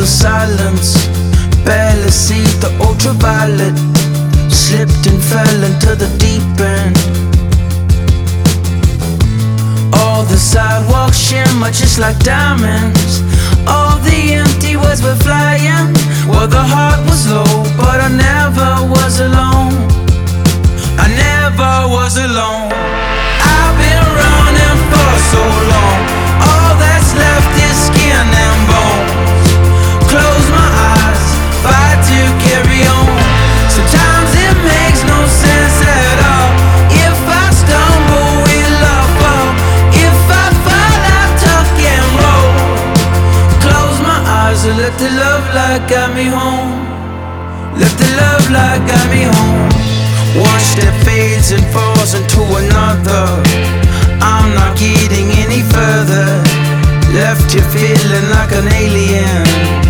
the silence, barely see the ultraviolet. Slipped and fell into the deep end. All the sidewalks shimmer just like diamonds. All the empty words were flying. Well, the heart was low, but I never was alone. I never was alone. I've been running for so long. All that's left is skin and bones. Close my eyes, fight to carry on. Sometimes it makes no sense at all. If I stumble, will I fall? If I fall, I tuck and roll. Close my eyes and let the love light guide me home. Let the love light guide me home. One step fades and falls into another. I'm not getting any further. Left you feeling like an alien.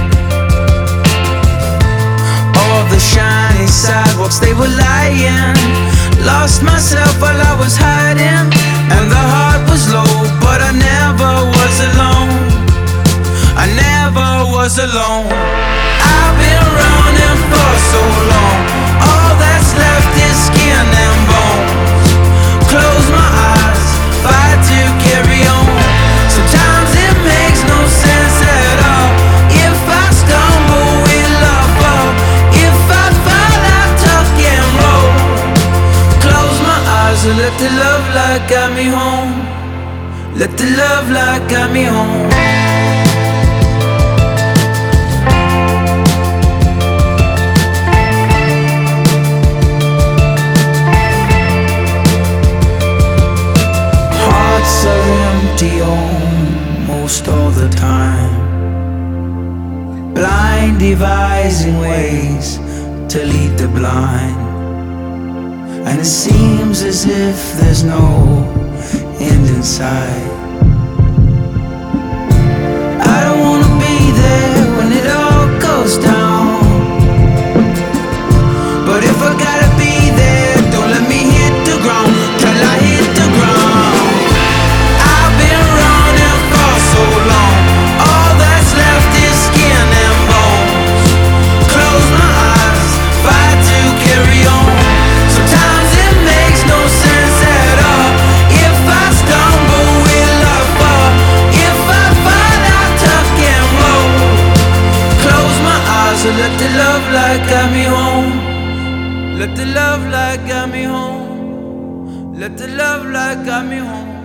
All the shiny sidewalks, they were lying. Lost myself while I was hiding. And the heart was low, but I never was alone. I never was alone. I've been running for so long. All that's left is skin and bones. Close my eyes, fight to carry on. Sometimes it makes no sense at all. If I stumble, will I fall? If I fall, I tuck and roll. Close my eyes and let the love light guide me home. Let the love light guide me home. Almost all the time, blind devising ways to lead the blind, and it seems as if there's no end in sight. I don't wanna be there when it all goes down, but if I gotta be there, don't let me hit the ground till I hit the ground. Let the love light guide me home. Let the love light guide me home. Let the love light guide me home.